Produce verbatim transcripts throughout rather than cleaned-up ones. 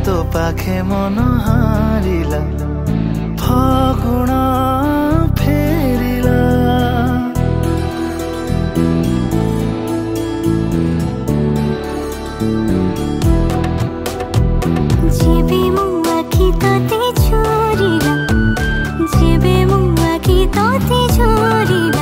तो पाखे मन हारिला फागुण फेरिला जेबे मु आखि तते छोरिला जेबे मु आखि तते छोरिला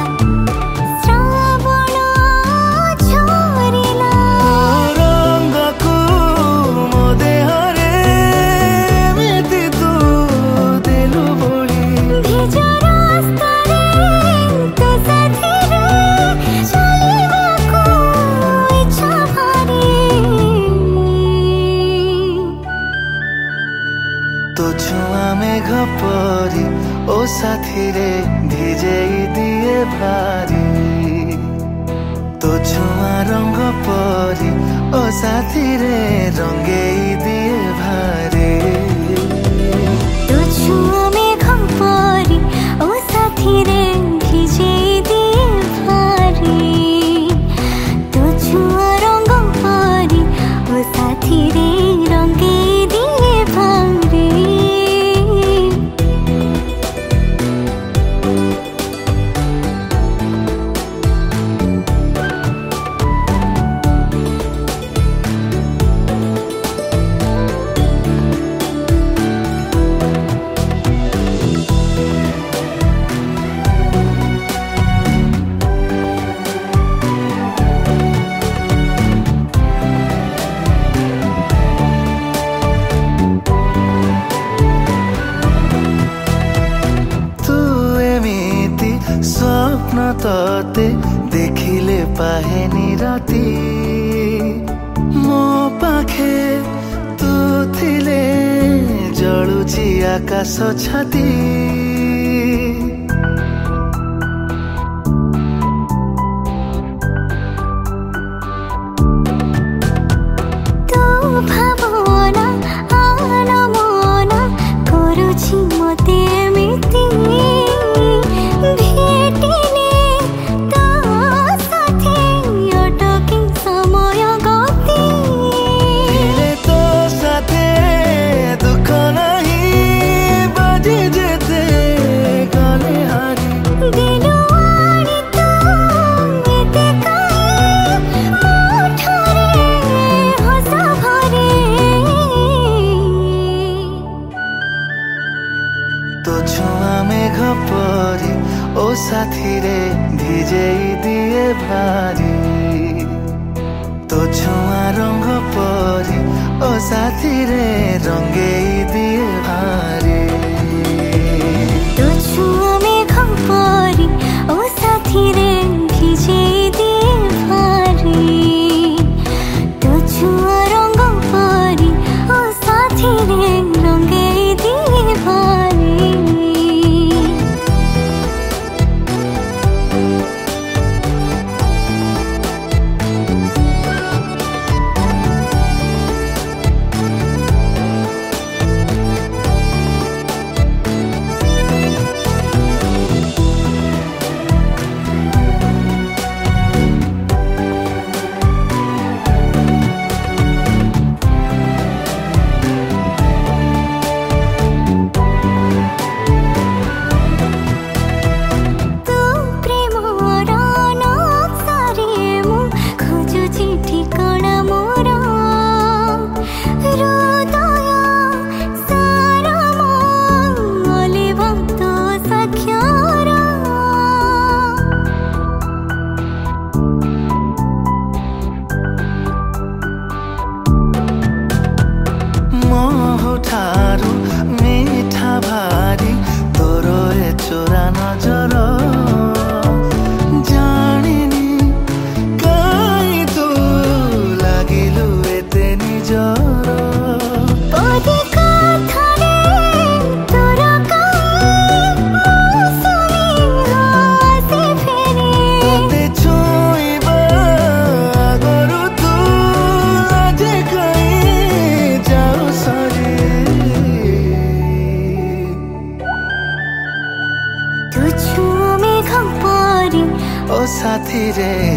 तो छुआ मेघ परी ओ साथी रे भिजेई दिए भारी तो छुआ रंग परी ओ साथी रे रंगेई दिए भारी तो छुआ मेघ परी ओ साथी रे भिजेई दिए भारी तो छुआ रंग परी ओ साथी रे रंगेई दिए भारी स्वप्न तते देखिले पाहेनी राती मो पाखे तू थिले जळुची आकाश छाती तो भावना आना मना करुछि मते मिति तो छुआ मेघ परी ओ साथी रे भिजेई दिए भारी तो छुआ रंग परी ओ साथी रे रंगेई दिए भारी तो छुआ मेघ परी ओ साथी रे भिजेई दिए भारी तो छुआ रंग परी ओ साथी रे रंगेई दिए भारी ठारू मीठा भारी तोर ए चोरा नजर जानिनी काई तू लागिलु एते निजर पदे कथारे तोरा काई मौसमी हासे फेरे तोते छुइबा आगरु तू लाजे काई जाऊ सरी तो छुआ मेघ परी ओ साथी रे